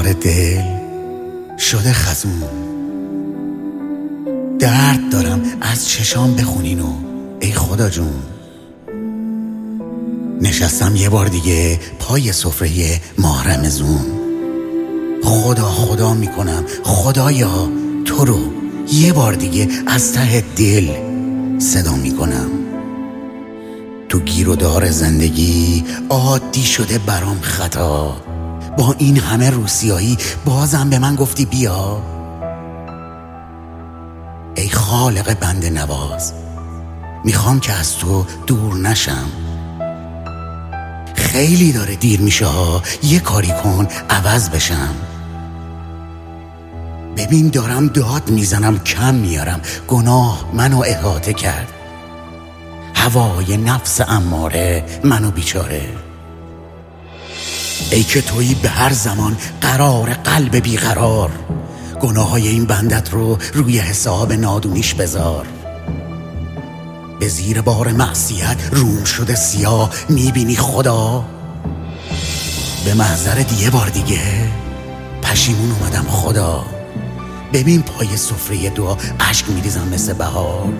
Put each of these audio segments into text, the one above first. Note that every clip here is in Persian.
چراغ دل شده خزون، درد دارم از چشام بخونینو ای خدا جون. نشستم یه بار دیگه پای سفره ماه رمضون، خدا خدا میکنم خدایا تو رو یه بار دیگه از ته دل صدا میکنم. تو گیر و دار زندگی عادی شده برام خطا، با این همه روسیایی بازم به من گفتی بیا. ای خالق بنده نواز، میخوام که از تو دور نشم. خیلی داره دیر میشه ها، یه کاری کن عوض بشم. ببین دارم داد میزنم کم میارم، گناه منو احاطه کرد، هوای نفس اماره منو بیچاره. ای که تویی به هر زمان قرار قلب بیقرار، گناه های این بندت رو روی حساب نادونیش بذار. به زیر بار معصیت روم شده سیاه، میبینی خدا؟ به محضرت یه بار دیگه پشیمون اومدم خدا. ببین پای سفره دعا اشک میریزم مثل بهار.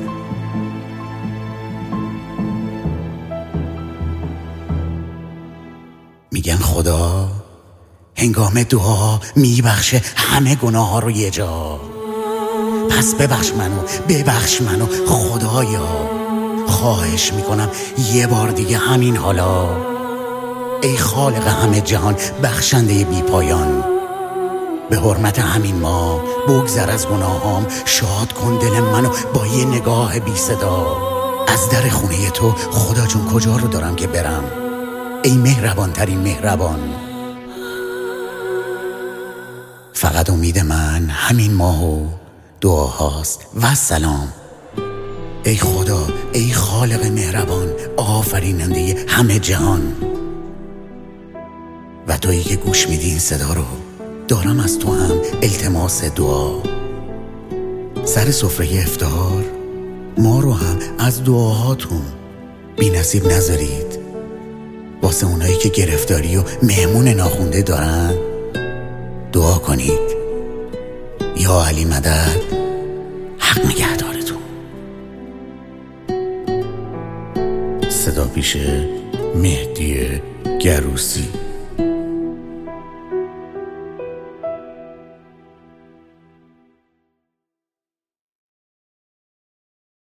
میگن خدا هنگام دعا میبخشه همه گناه ها رو یه جا. پس ببخش منو خدایا، خواهش میکنم یه بار دیگه همین حالا. ای خالق همه جهان بخشنده بی پایان، به حرمت همین ما بگذر از گناهام، شاد کن دل منو با یه نگاه بی صدا. از در خونه تو خدا جون کجا رو دارم که برم؟ ای مهربان ترین مهربان، فقط امید من همین ماه و دعاهاست و سلام. ای خدا ای خالق مهربان، آفریننده همه جهان، و تویی که گوش میدی این صدا رو، دارم از تو هم التماس دعا. سر سفره افطار ما رو هم از دعاهاتون بی نصیب نذارید. واسه اونایی که گرفتاری و مهمون ناخونده دارن دعا کنید. یا علی مدد، حق نگهدارتون. صدا پیش مهدی گروسی.